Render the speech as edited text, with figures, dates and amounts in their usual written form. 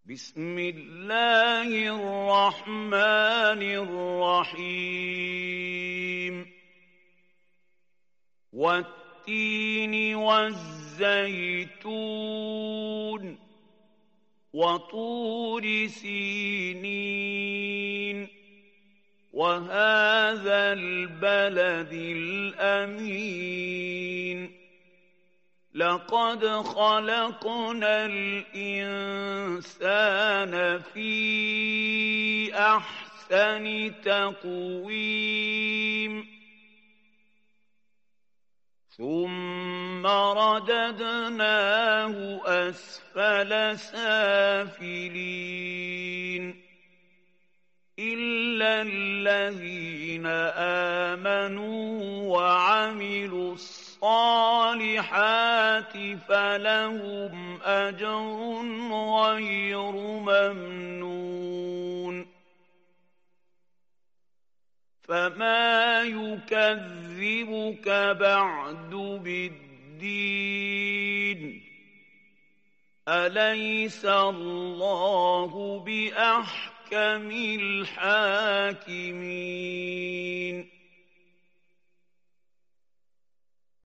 بسم الله الرحمن الرحيم والتين والزيتون وطور سينين وهذا البلد الأمين لقد خلقنا الإنسان في أحسن تقويم ثم رددناه أسفل سافلين إلا الذين آمنوا وعملوا الصالحات فلهم أجر غير ممنون فما يكذبك بعد بالدين أليس الله بأحكم الحاكمين